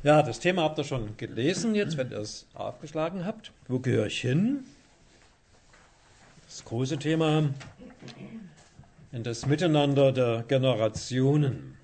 Ja, das Thema habt ihr schon gelesen jetzt, wenn ihr es aufgeschlagen habt. Wo gehöre ich hin? Das große Thema in das Miteinander der Generationen.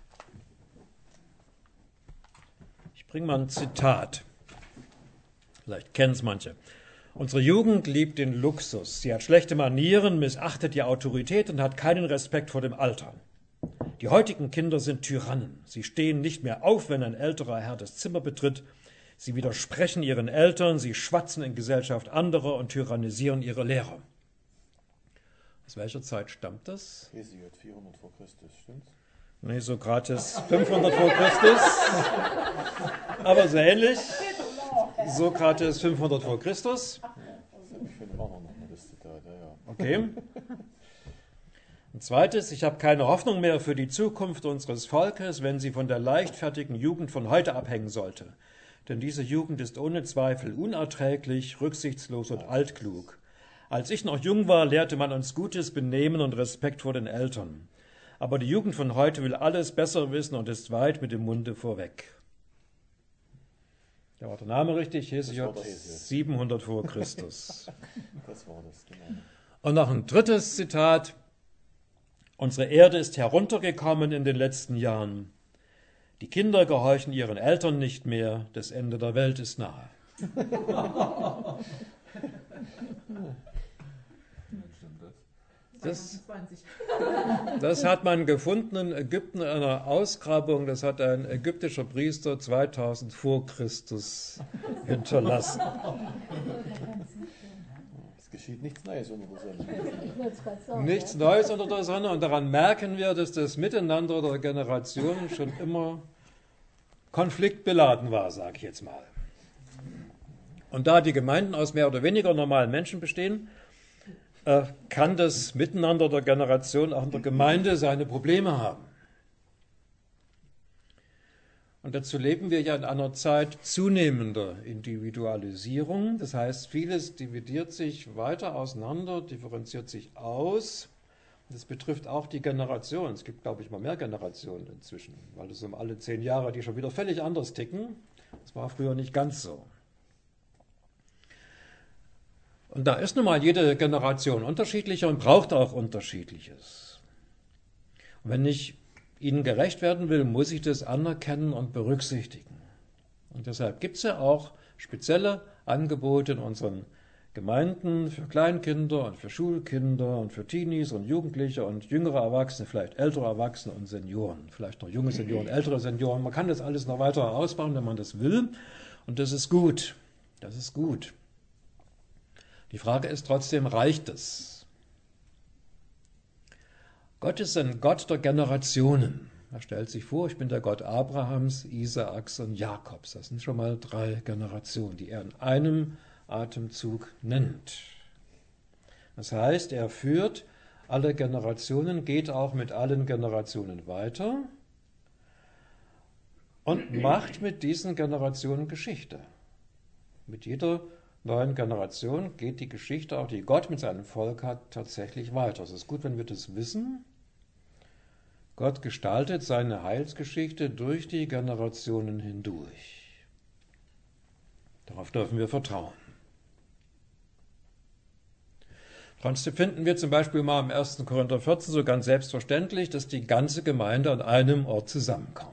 Ich bringe mal ein Zitat. Vielleicht kennen es manche. Unsere Jugend liebt den Luxus. Sie hat schlechte Manieren, missachtet die Autorität und hat keinen Respekt vor dem Alter. Die heutigen Kinder sind Tyrannen. Sie stehen nicht mehr auf, wenn ein älterer Herr das Zimmer betritt. Sie widersprechen ihren Eltern, sie schwatzen in Gesellschaft anderer und tyrannisieren ihre Lehrer. Aus welcher Zeit stammt das? Hesiod 400 vor Christus, stimmt's? Nee, Sokrates 500 vor Christus. Aber so ähnlich. Sokrates 500 vor Christus. Ich finde auch noch das Zitat, ja. Okay. Ein zweites, ich habe keine Hoffnung mehr für die Zukunft unseres Volkes, wenn sie von der leichtfertigen Jugend von heute abhängen sollte. Denn diese Jugend ist ohne Zweifel unerträglich, rücksichtslos und altklug. Als ich noch jung war, lehrte man uns gutes Benehmen und Respekt vor den Eltern. Aber die Jugend von heute will alles besser wissen und ist weit mit dem Munde vorweg. Da war der Name richtig, Hesiod 700 vor Christus. Das war das, genau. Und noch ein drittes Zitat. Unsere Erde ist heruntergekommen in den letzten Jahren. Die Kinder gehorchen ihren Eltern nicht mehr. Das Ende der Welt ist nahe. Das hat man gefunden in Ägypten in einer Ausgrabung. Das hat ein ägyptischer Priester 2000 vor Christus hinterlassen. Es geschieht nichts Neues unter der Sonne. Nichts Neues unter der Sonne. Und daran merken wir, dass das Miteinander der Generationen schon immer konfliktbeladen war, sage ich jetzt mal. Und da die Gemeinden aus mehr oder weniger normalen Menschen bestehen, kann das Miteinander der Generation auch in der Gemeinde seine Probleme haben. Und dazu leben wir ja in einer Zeit zunehmender Individualisierung. Das heißt, vieles dividiert sich weiter auseinander, differenziert sich aus. Das betrifft auch die Generation. Es gibt, glaube ich, mal mehr Generationen inzwischen, weil es um alle 10 Jahre, die schon wieder völlig anders ticken. Das war früher nicht ganz so. Und da ist nun mal jede Generation unterschiedlicher und braucht auch Unterschiedliches. Und wenn ich ihnen gerecht werden will, muss ich das anerkennen und berücksichtigen. Und deshalb gibt es ja auch spezielle Angebote in unseren Gemeinden für Kleinkinder und für Schulkinder und für Teenies und Jugendliche und jüngere Erwachsene, vielleicht ältere Erwachsene und Senioren, vielleicht noch junge Senioren, ältere Senioren. Man kann das alles noch weiter ausbauen, wenn man das will. Und das ist gut. Das ist gut. Die Frage ist trotzdem, reicht es? Gott ist ein Gott der Generationen. Er stellt sich vor, ich bin der Gott Abrahams, Isaaks und Jakobs. Das sind schon mal 3 Generationen, die er in einem Atemzug nennt. Das heißt, er führt alle Generationen, geht auch mit allen Generationen weiter und macht mit diesen Generationen Geschichte. Mit jeder neuen Generation geht die Geschichte, auch die Gott mit seinem Volk hat, tatsächlich weiter. Es ist gut, wenn wir das wissen. Gott gestaltet seine Heilsgeschichte durch die Generationen hindurch. Darauf dürfen wir vertrauen. Trotzdem finden wir zum Beispiel mal im 1. Korinther 14 so ganz selbstverständlich, dass die ganze Gemeinde an einem Ort zusammenkommt.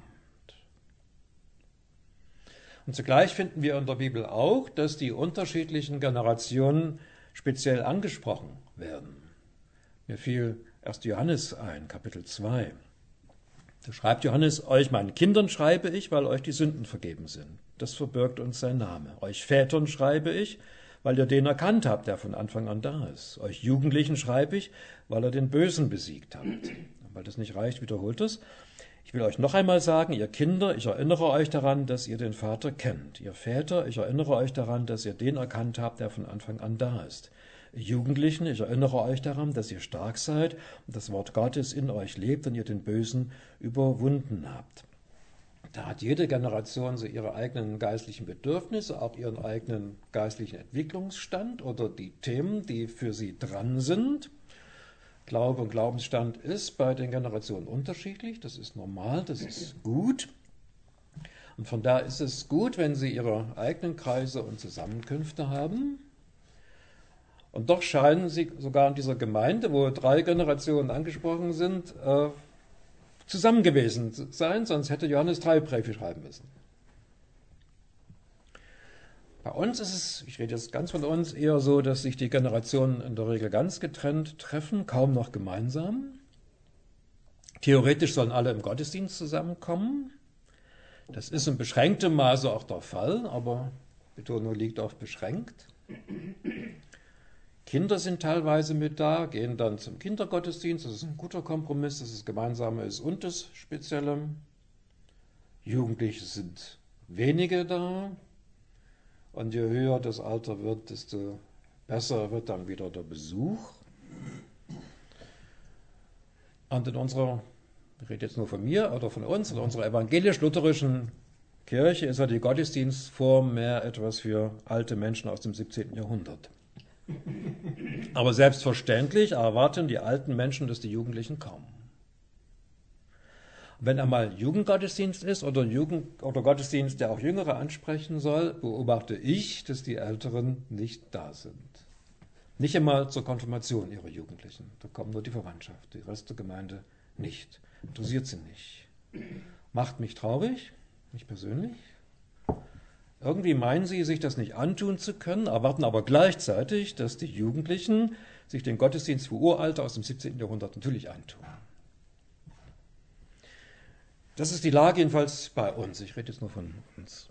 Und zugleich finden wir in der Bibel auch, dass die unterschiedlichen Generationen speziell angesprochen werden. Mir fiel 1. Johannes ein, Kapitel 2. Da schreibt Johannes, euch meinen Kindern schreibe ich, weil euch die Sünden vergeben sind. Das verbirgt uns sein Name. Euch Vätern schreibe ich, weil ihr den erkannt habt, der von Anfang an da ist. Euch Jugendlichen schreibe ich, weil ihr den Bösen besiegt habt. Und weil das nicht reicht, wiederholt es. Ich will euch noch einmal sagen, ihr Kinder, ich erinnere euch daran, dass ihr den Vater kennt. Ihr Väter, ich erinnere euch daran, dass ihr den erkannt habt, der von Anfang an da ist. Ihr Jugendlichen, ich erinnere euch daran, dass ihr stark seid und das Wort Gottes in euch lebt und ihr den Bösen überwunden habt. Da hat jede Generation so ihre eigenen geistlichen Bedürfnisse, auch ihren eigenen geistlichen Entwicklungsstand oder die Themen, die für sie dran sind. Glaube und Glaubensstand ist bei den Generationen unterschiedlich, das ist normal, das ist gut. Und von daher ist es gut, wenn sie ihre eigenen Kreise und Zusammenkünfte haben. Und doch scheinen sie sogar in dieser Gemeinde, wo 3 Generationen angesprochen sind, zusammen gewesen zu sein, sonst hätte Johannes 3 Briefe schreiben müssen. Bei uns ist es, ich rede jetzt ganz von uns, eher so, dass sich die Generationen in der Regel ganz getrennt treffen, kaum noch gemeinsam. Theoretisch sollen alle im Gottesdienst zusammenkommen. Das ist in beschränktem Maße auch der Fall, aber Betonung liegt auf beschränkt. Kinder sind teilweise mit da, gehen dann zum Kindergottesdienst. Das ist ein guter Kompromiss, dass das Gemeinsame ist und das Spezielle. Jugendliche sind wenige da. Und je höher das Alter wird, desto besser wird dann wieder der Besuch. Und in unserer, ich rede jetzt nur von mir oder von uns, in unserer evangelisch-lutherischen Kirche ist ja die Gottesdienstform mehr etwas für alte Menschen aus dem 17. Jahrhundert. Aber selbstverständlich erwarten die alten Menschen, dass die Jugendlichen kommen. Wenn einmal Jugendgottesdienst ist oder Gottesdienst, der auch Jüngere ansprechen soll, beobachte ich, dass die Älteren nicht da sind. Nicht einmal zur Konfirmation ihrer Jugendlichen. Da kommt nur die Verwandtschaft, die Rest der Gemeinde nicht. Interessiert sie nicht. Macht mich traurig, mich persönlich. Irgendwie meinen sie, sich das nicht antun zu können, erwarten aber gleichzeitig, dass die Jugendlichen sich den Gottesdienst für Uralte aus dem 17. Jahrhundert natürlich antun. Das ist die Lage jedenfalls bei uns. Ich rede jetzt nur von uns.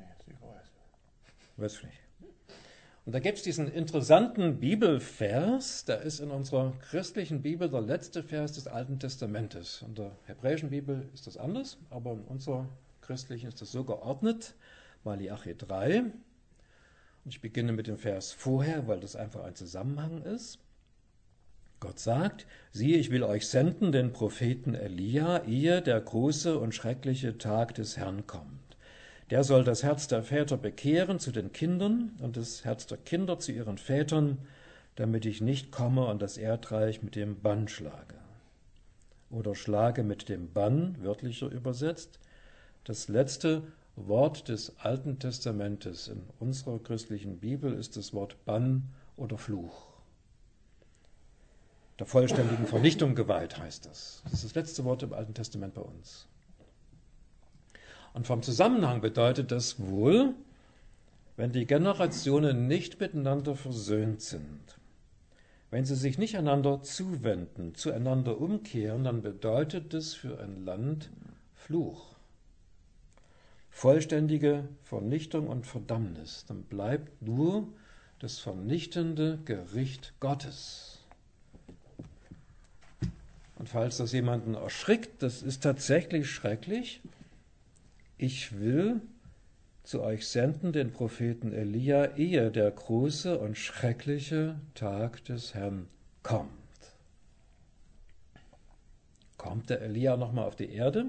Weiß nicht. Und da gibt es diesen interessanten Bibelvers, der ist in unserer christlichen Bibel der letzte Vers des Alten Testamentes. In der hebräischen Bibel ist das anders, aber in unserer christlichen ist das so geordnet. Malachi 3. Und ich beginne mit dem Vers vorher, weil das einfach ein Zusammenhang ist. Gott sagt, siehe, ich will euch senden, den Propheten Elia, ehe der große und schreckliche Tag des Herrn kommt. Der soll das Herz der Väter bekehren zu den Kindern und das Herz der Kinder zu ihren Vätern, damit ich nicht komme und das Erdreich mit dem Bann schlage. Oder schlage mit dem Bann, wörtlicher übersetzt, das letzte Wort des Alten Testamentes in unserer christlichen Bibel ist das Wort Bann oder Fluch. Der vollständigen Vernichtung geweiht heißt das. Das ist das letzte Wort im Alten Testament bei uns. Und vom Zusammenhang bedeutet das wohl, wenn die Generationen nicht miteinander versöhnt sind, wenn sie sich nicht einander zuwenden, zueinander umkehren, dann bedeutet das für ein Land Fluch. Vollständige Vernichtung und Verdammnis. Dann bleibt nur das vernichtende Gericht Gottes. Und falls das jemanden erschrickt, das ist tatsächlich schrecklich. Ich will zu euch senden den Propheten Elia, ehe der große und schreckliche Tag des Herrn kommt. Kommt der Elia nochmal auf die Erde?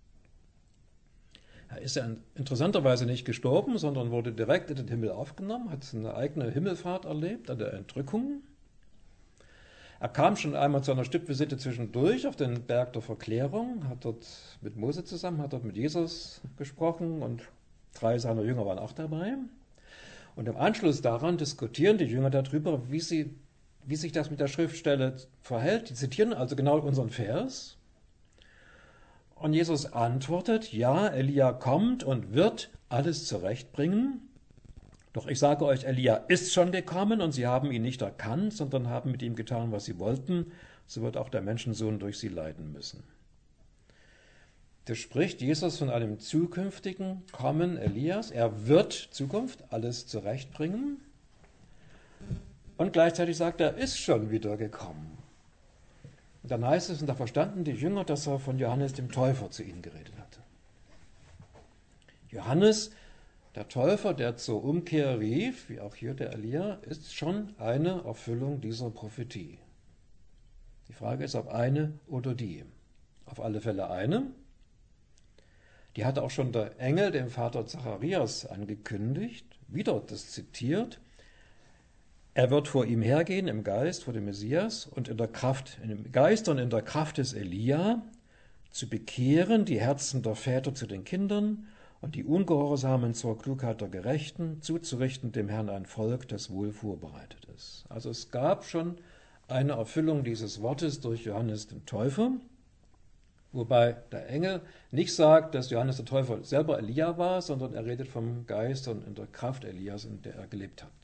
Er ist ja interessanterweise nicht gestorben, sondern wurde direkt in den Himmel aufgenommen, hat eine eigene Himmelfahrt erlebt, an der Entrückung. Er kam schon einmal zu einer Stippvisite zwischendurch auf den Berg der Verklärung, hat dort mit Mose zusammen, hat dort mit Jesus gesprochen und 3 seiner Jünger waren auch dabei. Und im Anschluss daran diskutieren die Jünger darüber, wie sich das mit der Schriftstelle verhält. Die zitieren also genau unseren Vers. Und Jesus antwortet, ja, Elia kommt und wird alles zurechtbringen. Doch ich sage euch, Elia ist schon gekommen und sie haben ihn nicht erkannt, sondern haben mit ihm getan, was sie wollten. So wird auch der Menschensohn durch sie leiden müssen. Da spricht Jesus von einem zukünftigen Kommen Elias. Er wird Zukunft alles zurechtbringen. Und gleichzeitig sagt er, ist schon wieder gekommen. Und dann heißt es, und da verstanden die Jünger, dass er von Johannes dem Täufer zu ihnen geredet hatte. Johannes, der Täufer, der zur Umkehr rief, wie auch hier der Elia, ist schon eine Erfüllung dieser Prophetie. Die Frage ist, ob eine oder die. Auf alle Fälle eine. Die hatte auch schon der Engel dem Vater Zacharias angekündigt, wieder das zitiert. Er wird vor ihm hergehen im Geist, vor dem Messias und im Geist und in der Kraft des Elia, zu bekehren die Herzen der Väter zu den Kindern und die Ungehorsamen zur Klugheit der Gerechten, zuzurichten dem Herrn ein Volk, das wohl vorbereitet ist. Also es gab schon eine Erfüllung dieses Wortes durch Johannes den Täufer, wobei der Engel nicht sagt, dass Johannes der Täufer selber Elia war, sondern er redet vom Geist und in der Kraft Elias, in der er gelebt hat.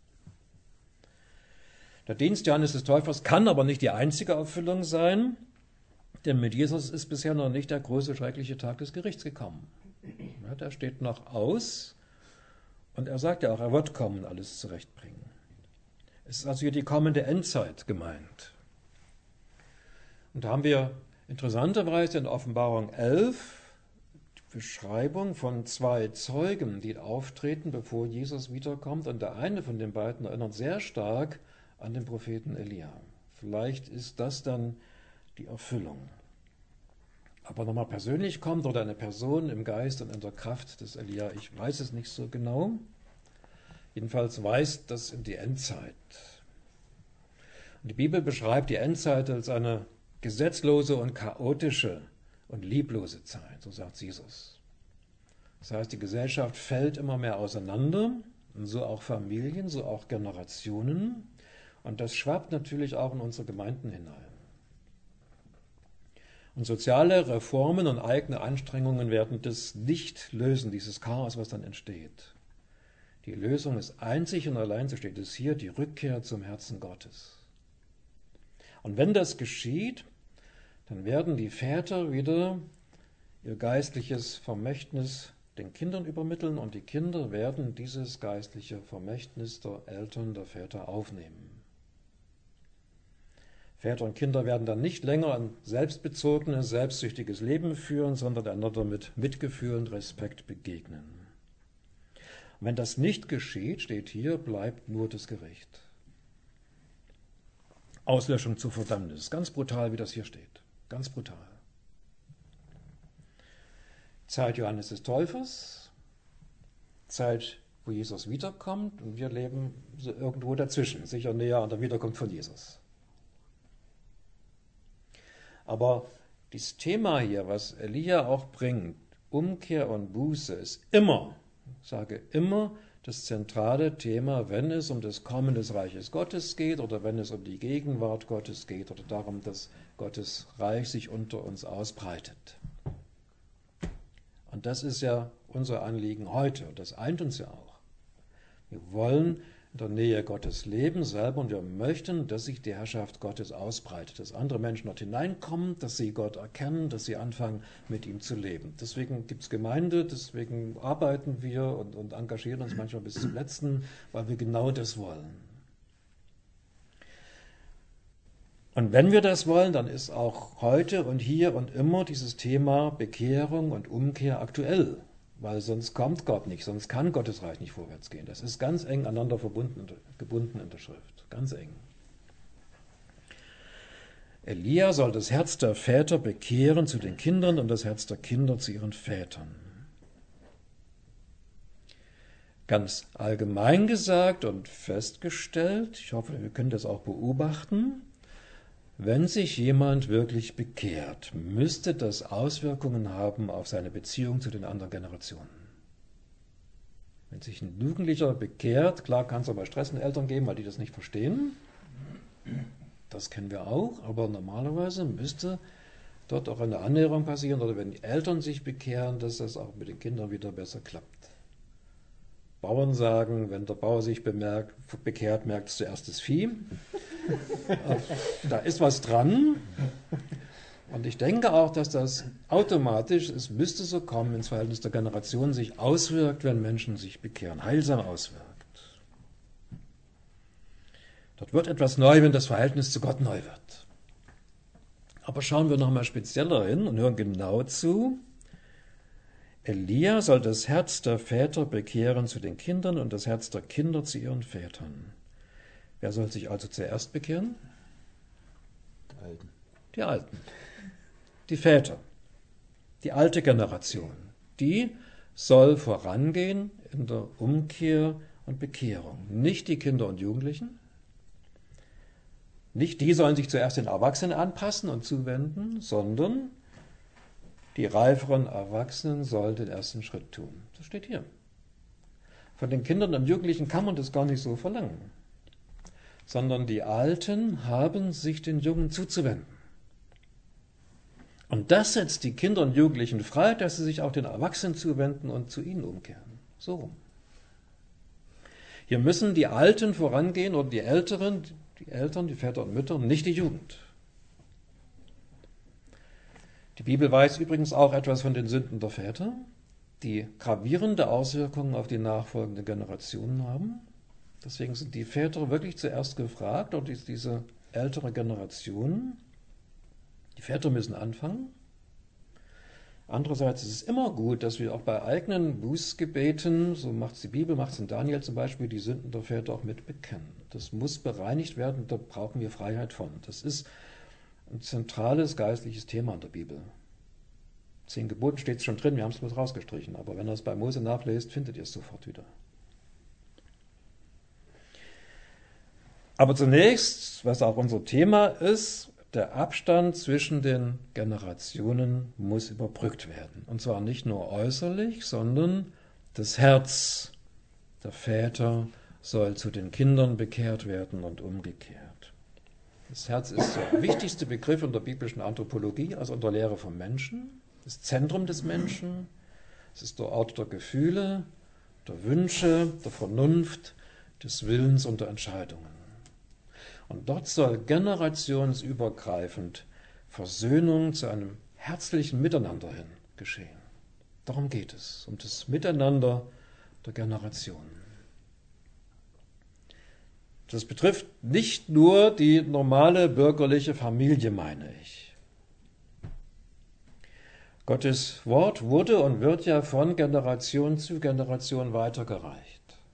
Der Dienst Johannes des Täufers kann aber nicht die einzige Erfüllung sein, denn mit Jesus ist bisher noch nicht der große, schreckliche Tag des Gerichts gekommen. Ja, der steht noch aus und er sagt ja auch, er wird kommen, alles zurechtbringen. Es ist also hier die kommende Endzeit gemeint. Und da haben wir interessanterweise in Offenbarung 11 die Beschreibung von 2 Zeugen, die auftreten, bevor Jesus wiederkommt. Und der eine von den beiden erinnert sehr stark an den Propheten Elia. Vielleicht ist das dann die Erfüllung. Aber nochmal persönlich kommt oder eine Person im Geist und in der Kraft des Elia, ich weiß es nicht so genau. Jedenfalls weist das in die Endzeit. Und die Bibel beschreibt die Endzeit als eine gesetzlose und chaotische und lieblose Zeit, so sagt Jesus. Das heißt, die Gesellschaft fällt immer mehr auseinander, und so auch Familien, so auch Generationen. Und das schwappt natürlich auch in unsere Gemeinden hinein. Und soziale Reformen und eigene Anstrengungen werden das nicht lösen, dieses Chaos, was dann entsteht. Die Lösung ist einzig und allein, so steht es hier, die Rückkehr zum Herzen Gottes. Und wenn das geschieht, dann werden die Väter wieder ihr geistliches Vermächtnis den Kindern übermitteln und die Kinder werden dieses geistliche Vermächtnis der Eltern, der Väter aufnehmen. Väter und Kinder werden dann nicht länger ein selbstbezogenes, selbstsüchtiges Leben führen, sondern einander mit Mitgefühl und Respekt begegnen. Und wenn das nicht geschieht, steht hier, bleibt nur das Gericht. Auslöschung zur Verdammnis. Das ist ganz brutal, wie das hier steht. Ganz brutal. Zeit Johannes des Täufers, Zeit, wo Jesus wiederkommt und wir leben so irgendwo dazwischen, sicher näher an der Wiederkunft von Jesus. Aber dieses Thema hier, was Elia auch bringt, Umkehr und Buße, ist immer, ich sage immer, das zentrale Thema, wenn es um das Kommen des Reiches Gottes geht oder wenn es um die Gegenwart Gottes geht oder darum, dass Gottes Reich sich unter uns ausbreitet. Und das ist ja unser Anliegen heute und das eint uns ja auch. Wir wollen in der Nähe Gottes leben selber und wir möchten, dass sich die Herrschaft Gottes ausbreitet, dass andere Menschen dort hineinkommen, dass sie Gott erkennen, dass sie anfangen, mit ihm zu leben. Deswegen gibt es Gemeinde, deswegen arbeiten wir und engagieren uns manchmal bis zum Letzten, weil wir genau das wollen. Und wenn wir das wollen, dann ist auch heute und hier und immer dieses Thema Bekehrung und Umkehr aktuell. Weil sonst kommt Gott nicht, sonst kann Gottes Reich nicht vorwärts gehen. Das ist ganz eng aneinander gebunden in der Schrift, ganz eng. Elia soll das Herz der Väter bekehren zu den Kindern und das Herz der Kinder zu ihren Vätern. Ganz allgemein gesagt und festgestellt, ich hoffe, wir können das auch beobachten, wenn sich jemand wirklich bekehrt, müsste das Auswirkungen haben auf seine Beziehung zu den anderen Generationen. Wenn sich ein Jugendlicher bekehrt, klar kann es aber stressende Eltern geben, weil die das nicht verstehen. Das kennen wir auch, aber normalerweise müsste dort auch eine Annäherung passieren oder wenn die Eltern sich bekehren, dass das auch mit den Kindern wieder besser klappt. Bauern sagen, wenn der Bauer sich bekehrt, merkt es zuerst das Vieh. Da ist was dran. Und ich denke auch, dass das automatisch, es müsste so kommen, ins Verhältnis der Generationen sich auswirkt, wenn Menschen sich bekehren, heilsam auswirkt. Dort wird etwas neu, wenn das Verhältnis zu Gott neu wird. Aber schauen wir nochmal spezieller hin und hören genau zu. Elia soll das Herz der Väter bekehren zu den Kindern und das Herz der Kinder zu ihren Vätern. Wer soll sich also zuerst bekehren? Die Alten. Die Alten. Die Väter. Die alte Generation. Die soll vorangehen in der Umkehr und Bekehrung. Nicht die Kinder und Jugendlichen. Nicht die sollen sich zuerst den Erwachsenen anpassen und zuwenden, sondern die reiferen Erwachsenen sollen den ersten Schritt tun. Das steht hier. Von den Kindern und Jugendlichen kann man das gar nicht so verlangen, sondern die Alten haben sich den Jungen zuzuwenden. Und das setzt die Kinder und Jugendlichen frei, dass sie sich auch den Erwachsenen zuwenden und zu ihnen umkehren. So rum. Hier müssen die Alten vorangehen oder die Älteren, die Eltern, die Väter und Mütter, nicht die Jugend. Die Bibel weiß übrigens auch etwas von den Sünden der Väter, die gravierende Auswirkungen auf die nachfolgenden Generationen haben. Deswegen sind die Väter wirklich zuerst gefragt, oder diese ältere Generation. Die Väter müssen anfangen. Andererseits ist es immer gut, dass wir auch bei eigenen Bußgebeten, so macht es die Bibel, macht es in Daniel zum Beispiel, die Sünden der Väter auch mit bekennen. Das muss bereinigt werden, da brauchen wir Freiheit von. Das ist ein zentrales geistliches Thema in der Bibel. 10 Geboten steht es schon drin, wir haben es bloß rausgestrichen, aber wenn ihr es bei Mose nachlest, findet ihr es sofort wieder. Aber zunächst, was auch unser Thema ist, der Abstand zwischen den Generationen muss überbrückt werden. Und zwar nicht nur äußerlich, sondern das Herz der Väter soll zu den Kindern bekehrt werden und umgekehrt. Das Herz ist der wichtigste Begriff in der biblischen Anthropologie, also in der Lehre vom Menschen, das Zentrum des Menschen. Es ist der Ort der Gefühle, der Wünsche, der Vernunft, des Willens und der Entscheidungen. Und dort soll generationsübergreifend Versöhnung zu einem herzlichen Miteinander hin geschehen. Darum geht es, um das Miteinander der Generationen. Das betrifft nicht nur die normale bürgerliche Familie, meine ich. Gottes Wort wurde und wird ja von Generation zu Generation weitergereicht.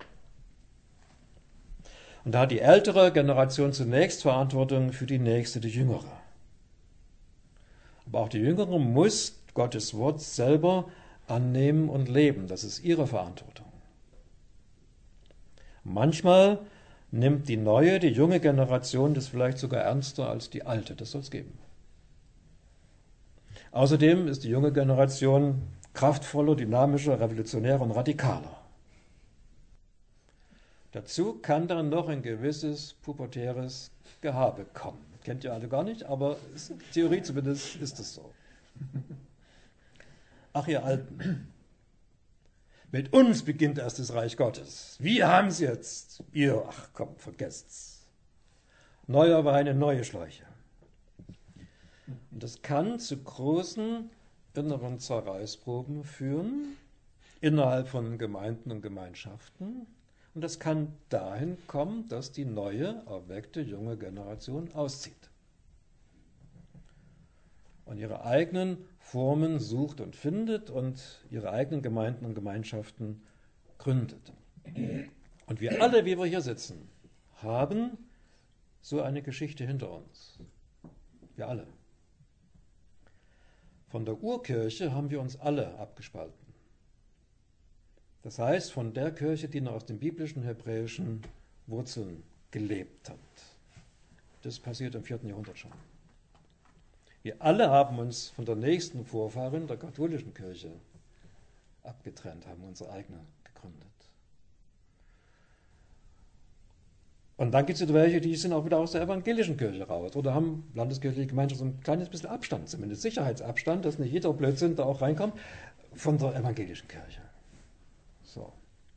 Und da hat die ältere Generation zunächst Verantwortung für die nächste, die jüngere. Aber auch die jüngere muss Gottes Wort selber annehmen und leben. Das ist ihre Verantwortung. Manchmal nimmt die junge Generation das vielleicht sogar ernster als die alte. Das soll es geben. Außerdem ist die junge Generation kraftvoller, dynamischer, revolutionärer und radikaler. Dazu kann dann noch ein gewisses pubertäres Gehabe kommen. Kennt ihr alle gar nicht, aber in Theorie zumindest ist es so. Ach, ihr Alten, mit uns beginnt erst das Reich Gottes. Wir haben es jetzt. Ihr, ach komm, vergesst's. Neuer Wein in neue Schläuche. Und das kann zu großen inneren Zerreißproben führen, innerhalb von Gemeinden und Gemeinschaften. Und das kann dahin kommen, dass die neue, erweckte, junge Generation auszieht und ihre eigenen Formen sucht und findet und ihre eigenen Gemeinden und Gemeinschaften gründet. Und wir alle, wie wir hier sitzen, haben so eine Geschichte hinter uns. Wir alle. Von der Urkirche haben wir uns alle abgespalten. Das heißt, von der Kirche, die noch aus den biblischen, hebräischen Wurzeln gelebt hat. Das passiert im 4. Jahrhundert schon. Wir alle haben uns von der nächsten Vorfahrin, der katholischen Kirche, abgetrennt, haben unsere eigene gegründet. Und dann gibt es welche, die sind auch wieder aus der evangelischen Kirche raus oder haben landeskirchliche Gemeinschaft so ein kleines bisschen Abstand, zumindest Sicherheitsabstand, dass nicht jeder Blödsinn da auch reinkommt, von der evangelischen Kirche. So.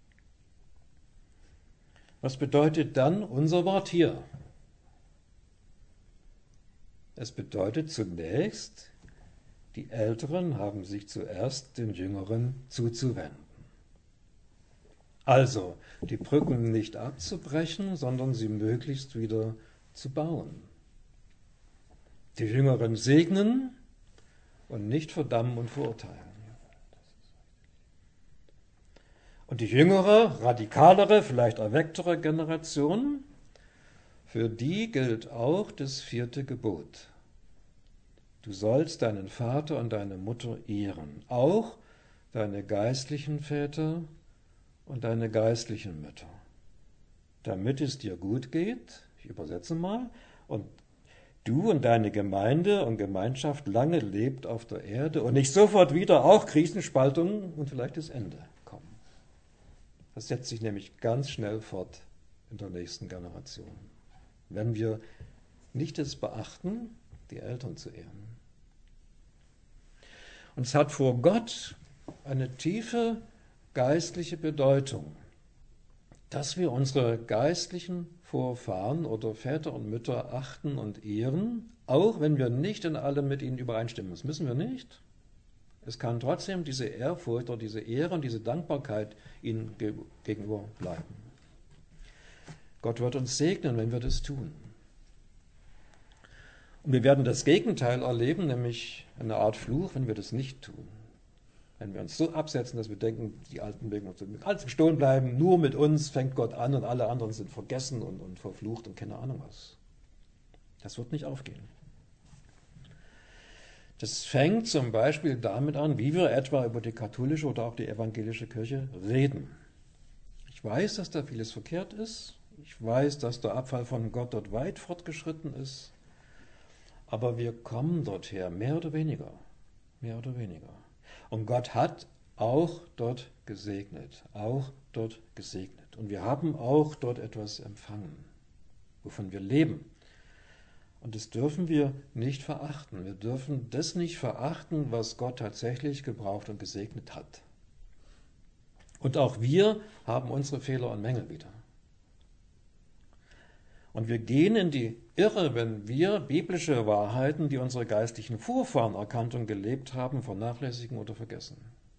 Was bedeutet dann unser Wort hier? Es bedeutet zunächst, die Älteren haben sich zuerst den Jüngeren zuzuwenden. Also, die Brücken nicht abzubrechen, sondern sie möglichst wieder zu bauen. Die Jüngeren segnen und nicht verdammen und verurteilen. Und die jüngere, radikalere, vielleicht erwecktere Generation, für die gilt auch das 4. Gebot. Du sollst deinen Vater und deine Mutter ehren, auch deine geistlichen Väter und deine geistlichen Mütter, damit es dir gut geht, ich übersetze mal, und du und deine Gemeinde und Gemeinschaft lange lebt auf der Erde und nicht sofort wieder auch Krisenspaltungen und vielleicht das Ende kommen. Das setzt sich nämlich ganz schnell fort in der nächsten Generation, wenn wir nicht es beachten, die Eltern zu ehren. Und es hat vor Gott eine tiefe geistliche Bedeutung, dass wir unsere geistlichen Vorfahren oder Väter und Mütter achten und ehren, auch wenn wir nicht in allem mit ihnen übereinstimmen. Das müssen wir nicht. Es kann trotzdem diese Ehrfurcht oder diese Ehre und diese Dankbarkeit ihnen gegenüber bleiben. Gott wird uns segnen, wenn wir das tun. Und wir werden das Gegenteil erleben, nämlich eine Art Fluch, wenn wir das nicht tun. Wenn wir uns so absetzen, dass wir denken, die Alten mögen uns mit alles gestohlen bleiben, nur mit uns fängt Gott an und alle anderen sind vergessen und verflucht und keine Ahnung was. Das wird nicht aufgehen. Das fängt zum Beispiel damit an, wie wir etwa über die katholische oder auch die evangelische Kirche reden. Ich weiß, dass da vieles verkehrt ist. Ich weiß, dass der Abfall von Gott dort weit fortgeschritten ist. Aber wir kommen dorthin, mehr oder weniger. Mehr oder weniger. Und Gott hat auch dort gesegnet, auch dort gesegnet. Und wir haben auch dort etwas empfangen, wovon wir leben. Und das dürfen wir nicht verachten. Wir dürfen das nicht verachten, was Gott tatsächlich gebraucht und gesegnet hat. Und auch wir haben unsere Fehler und Mängel wieder. Und wir gehen in die Irre, wenn wir biblische Wahrheiten, die unsere geistlichen Vorfahren erkannt und gelebt haben, vernachlässigen oder vergessen.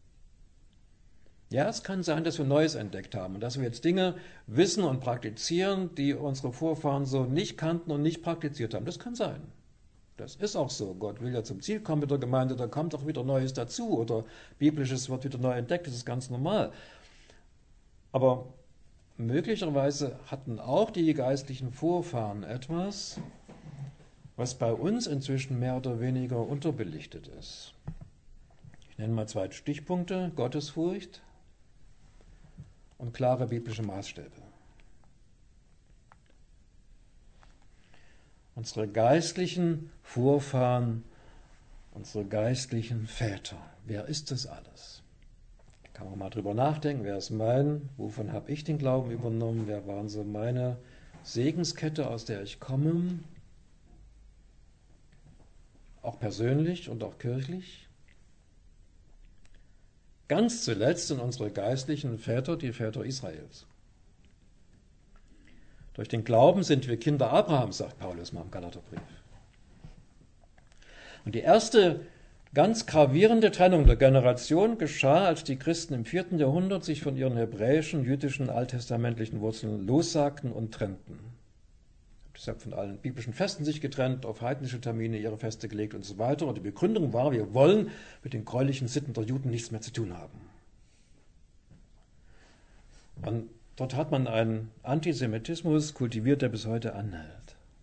Ja, es kann sein, dass wir Neues entdeckt haben und dass wir jetzt Dinge wissen und praktizieren, die unsere Vorfahren so nicht kannten und nicht praktiziert haben. Das kann sein. Das ist auch so. Gott will ja zum Ziel kommen mit der Gemeinde, da kommt auch wieder Neues dazu oder Biblisches wird wieder neu entdeckt, das ist ganz normal. Aber möglicherweise hatten auch die geistlichen Vorfahren etwas, was bei uns inzwischen mehr oder weniger unterbelichtet ist. Ich nenne mal 2 Stichpunkte: Gottesfurcht und klare biblische Maßstäbe. Unsere geistlichen Vorfahren, unsere geistlichen Väter, wer ist das alles? Kann man mal drüber nachdenken, wer ist mein, wovon habe ich den Glauben übernommen, wer waren so meine Segenskette, aus der ich komme, auch persönlich und auch kirchlich. Ganz zuletzt sind unsere geistlichen Väter die Väter Israels. Durch den Glauben sind wir Kinder Abrahams, sagt Paulus mal im Galaterbrief. Und die erste ganz gravierende Trennung der Generation geschah, als die Christen im 4. Jahrhundert sich von ihren hebräischen, jüdischen, alttestamentlichen Wurzeln lossagten und trennten. Deshalb von allen biblischen Festen sich getrennt, auf heidnische Termine ihre Feste gelegt und so weiter. Und die Begründung war, wir wollen mit den gräulichen Sitten der Juden nichts mehr zu tun haben. Und dort hat man einen Antisemitismus kultiviert, der bis heute anhält.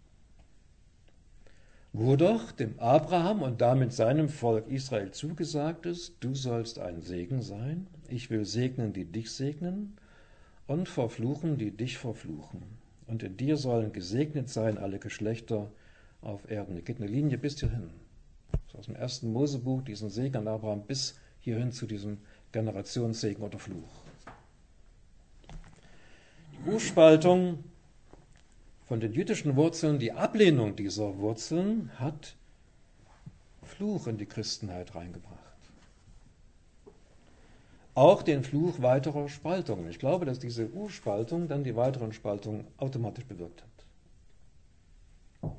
Wo doch dem Abraham und damit seinem Volk Israel zugesagt ist, du sollst ein Segen sein, ich will segnen, die dich segnen, und verfluchen, die dich verfluchen. Und in dir sollen gesegnet sein alle Geschlechter auf Erden. Hier geht eine Linie bis hierhin. So aus dem 1. Mosebuch, diesen Segen an Abraham, bis hierhin zu diesem Generationssegen oder Fluch. Die Urspaltung von den jüdischen Wurzeln, die Ablehnung dieser Wurzeln, hat Fluch in die Christenheit reingebracht. Auch den Fluch weiterer Spaltungen. Ich glaube, dass diese Urspaltung dann die weiteren Spaltungen automatisch bewirkt hat.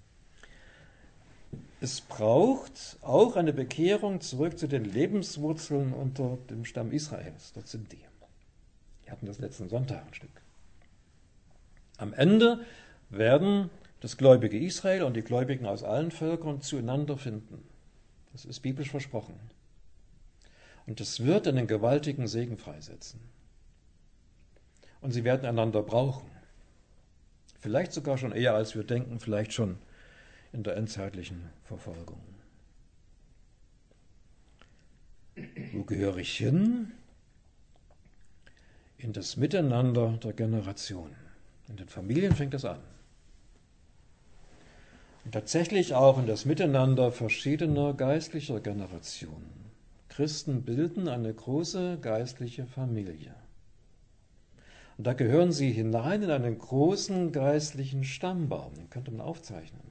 Es braucht auch eine Bekehrung zurück zu den Lebenswurzeln unter dem Stamm Israels. Dort sind die. Wir hatten das letzten Sonntag ein Stück. Am Ende werden das gläubige Israel und die Gläubigen aus allen Völkern zueinander finden. Das ist biblisch versprochen. Und es wird einen gewaltigen Segen freisetzen. Und sie werden einander brauchen. Vielleicht sogar schon eher, als wir denken, vielleicht schon in der endzeitlichen Verfolgung. Wo gehöre ich hin? In das Miteinander der Generationen. In den Familien fängt es an. Und tatsächlich auch in das Miteinander verschiedener geistlicher Generationen. Christen bilden eine große geistliche Familie. Und da gehören sie hinein in einen großen geistlichen Stammbaum, den könnte man aufzeichnen.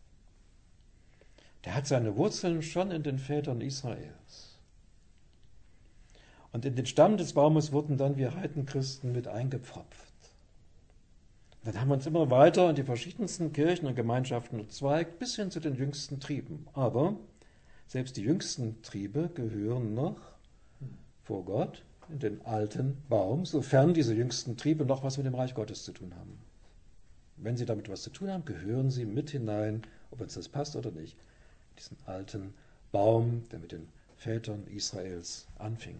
Der hat seine Wurzeln schon in den Vätern Israels. Und in den Stamm des Baumes wurden dann wir Heidenchristen mit eingepfropft. Dann haben wir uns immer weiter in die verschiedensten Kirchen und Gemeinschaften gezweigt, bis hin zu den jüngsten Trieben. Aber selbst die jüngsten Triebe gehören noch vor Gott in den alten Baum, sofern diese jüngsten Triebe noch was mit dem Reich Gottes zu tun haben. Wenn sie damit was zu tun haben, gehören sie mit hinein, ob uns das passt oder nicht, diesen alten Baum, der mit den Vätern Israels anfing.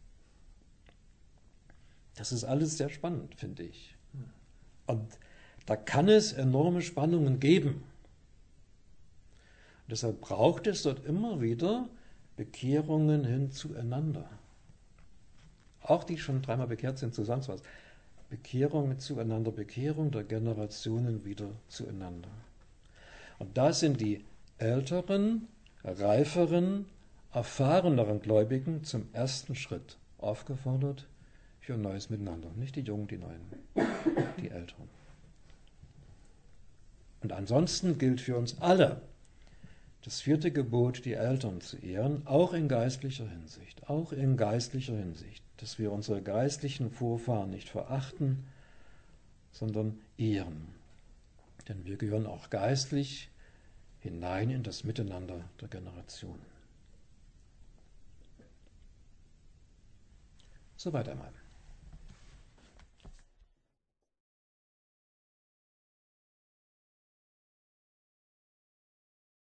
Das ist alles sehr spannend, finde ich. Und da kann es enorme Spannungen geben. Und deshalb braucht es dort immer wieder Bekehrungen hin zueinander. Auch die schon dreimal bekehrt sind, zu sonst was. Bekehrung zueinander, Bekehrung der Generationen wieder zueinander. Und da sind die älteren, reiferen, erfahreneren Gläubigen zum ersten Schritt aufgefordert für ein neues Miteinander. Nicht die Jungen, die Neuen, die Älteren. Und ansonsten gilt für uns alle das 4. Gebot, die Eltern zu ehren, auch in geistlicher Hinsicht. Auch in geistlicher Hinsicht. Dass wir unsere geistlichen Vorfahren nicht verachten, sondern ehren. Denn wir gehören auch geistlich hinein in das Miteinander der Generationen. Soweit einmal.